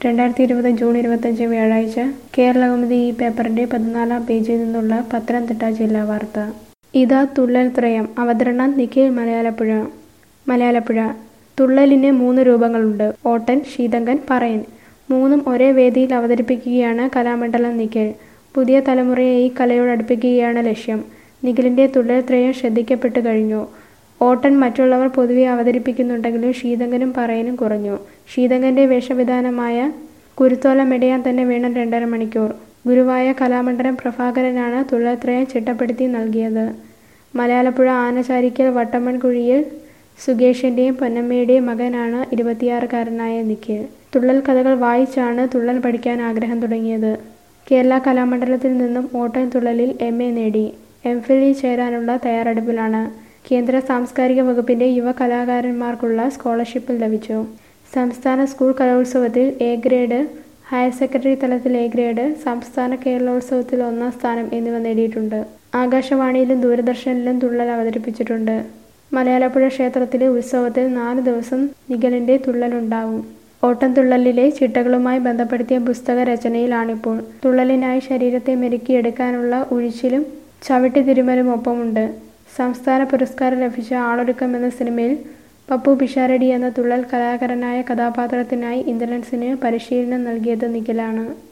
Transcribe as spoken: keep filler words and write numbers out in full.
രണ്ടായിരത്തി ഇരുപത് ജൂൺ ഇരുപത്തഞ്ച് വ്യാഴാഴ്ച കേരളകൗമുദി ഈ പേപ്പറിന്റെ പതിനാലാം പേജിൽ നിന്നുള്ള പത്തനംതിട്ട ജില്ലാ വാർത്ത. ഇതാ തുള്ളൽ ത്രയം. അവതരണം നിഖിൽ മലയാലപ്പുഴ. മലയാലപ്പുഴ. തുള്ളലിന് മൂന്ന് രൂപങ്ങളുണ്ട്. ഓട്ടൻ, ശീതങ്കൻ, പറയൻ. മൂന്നും ഒരേ വേദിയിൽ അവതരിപ്പിക്കുകയാണ് കലാമണ്ഡലം നിഖിൽ. പുതിയ തലമുറയെ ഈ കലയോട് അടുപ്പിക്കുകയാണ് ലക്ഷ്യം. നിഖിലിന്റെ തുള്ളൽ ത്രയം ശ്രദ്ധിക്കപ്പെട്ടു കഴിഞ്ഞു. ഓട്ടൻ മറ്റുള്ളവർ പൊതുവെ അവതരിപ്പിക്കുന്നുണ്ടെങ്കിലും ശീതങ്കനും പറയനും കുറഞ്ഞു. ശീതങ്കന്റെ വേഷവിധാനമായ കുരുത്തോല മെടയാൻ തന്നെ വേണം രണ്ടര മണിക്കൂർ. ഗുരുവായ കലാമണ്ഡലം പ്രഭാകരനാണ് തുള്ളൽത്രയം ചിട്ടപ്പെടുത്തി നൽകിയത്. മലയാലപ്പുഴ ആനചാരിക്കൽ വട്ടമ്മൻകുഴിയിൽ സുകേഷിന്റെയും പൊന്നമ്മയുടെയും മകനാണ് ഇരുപത്തിയാറുകാരനായ നിഖിൽ. തുള്ളൽ കഥകൾ വായിച്ചാണ് തുള്ളൽ പഠിക്കാൻ ആഗ്രഹം തുടങ്ങിയത്. കേരള കലാമണ്ഡലത്തിൽ നിന്നും ഓട്ടൻ തുള്ളലിൽ എം എ നേടി. എം ഫിലിൽ ചേരാനുള്ള തയ്യാറെടുപ്പിലാണ്. കേന്ദ്ര സാംസ്കാരിക വകുപ്പിന്റെ യുവ കലാകാരന്മാർക്കുള്ള സ്കോളർഷിപ്പ് ലഭിച്ചു. സംസ്ഥാന സ്കൂൾ കലോത്സവത്തിൽ എ ഗ്രേഡ്, ഹയർ സെക്കൻഡറി തലത്തിൽ എ ഗ്രേഡ്, സംസ്ഥാന കേരളോത്സവത്തിൽ ഒന്നാം സ്ഥാനം എന്നിവ നേടിയിട്ടുണ്ട്. ആകാശവാണിയിലും ദൂരദർശനിലും തുള്ളൽ അവതരിപ്പിച്ചിട്ടുണ്ട്. മലയാലപ്പുഴ ക്ഷേത്രത്തിലെ ഉത്സവത്തിൽ നാല് ദിവസം നിഖിലിന്റെ തുള്ളലുണ്ടാവും. ഓട്ടൻതുള്ളലിലെ ചിട്ടകളുമായി ബന്ധപ്പെടുത്തിയ പുസ്തക രചനയിലാണിപ്പോൾ. തുള്ളലിനായി ശരീരത്തെ മെരുക്കിയെടുക്കാനുള്ള ഉഴിച്ചിലും ചവിട്ടിത്തിരുമലും ഒപ്പമുണ്ട്. സംസ്ഥാന പുരസ്കാരം ലഭിച്ച ആളൊരുക്കം എന്ന സിനിമയിൽ പപ്പു പിഷാരടി എന്ന തുള്ളൽ കലാകാരനായ കഥാപാത്രത്തിനായി ഇന്ദ്രൻസിന് പരിശീലനം നൽകിയത് നിഖിലാണ്.